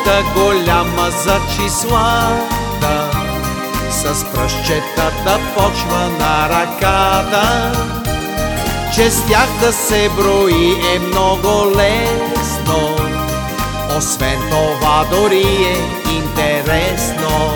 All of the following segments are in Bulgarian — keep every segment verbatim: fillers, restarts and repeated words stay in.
Науката голяма за числата, с пръстчетата почва на ръката, че с тях да се брои е много лесно, освен това дори е интересно.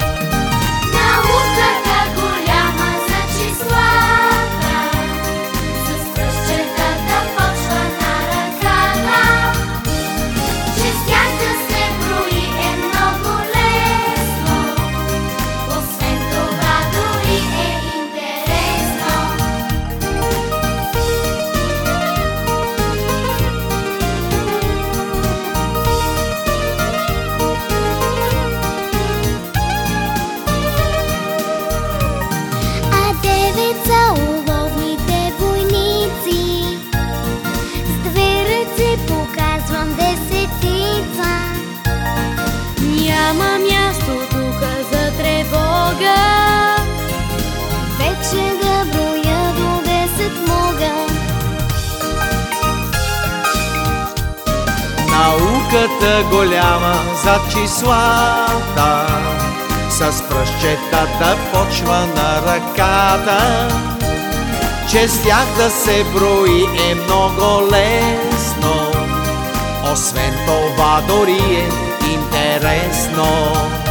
Науката голяма за числата, с пръстчетата почва на ръката, че с тях да се брои е много лесно, освен това дори е интересно. А девет са уловните войници, с две ръце показвам десетица. Няма място тук за тревога, вече да броя до десет мога. Науката голяма за числата, с пръстчетата почва на ръката, че с тях да се брои е много лесно, освен това дори е интересно.